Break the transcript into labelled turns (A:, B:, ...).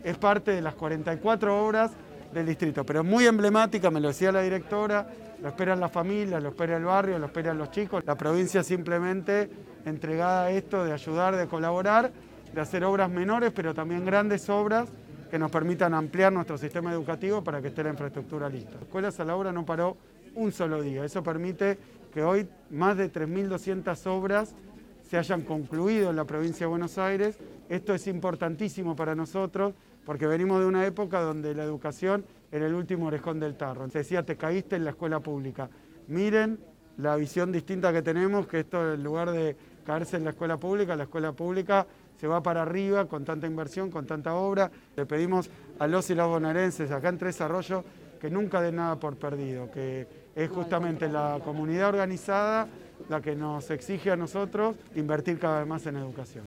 A: Es parte de las 44 obras del distrito, pero muy emblemática, me lo decía la directora, lo esperan las familias, lo espera el barrio, lo esperan los chicos. La provincia simplemente entregada a esto de ayudar, de colaborar, de hacer obras menores, pero también grandes obras que nos permitan ampliar nuestro sistema educativo para que esté la infraestructura lista. Escuelas a la Obra no paró un solo día, eso permite que hoy más de 3.200 obras se hayan concluido en la provincia de Buenos Aires. Esto es importantísimo para nosotros porque venimos de una época donde la educación era el último orejón del tarro. Se decía, te caíste en la escuela pública. Miren la visión distinta que tenemos, que esto en lugar de caerse en la escuela pública se va para arriba con tanta inversión, con tanta obra. Le pedimos a los y las bonaerenses acá en Tres Arroyos que nunca den nada por perdido, que es justamente la comunidad organizada la que nos exige a nosotros invertir cada vez más en educación.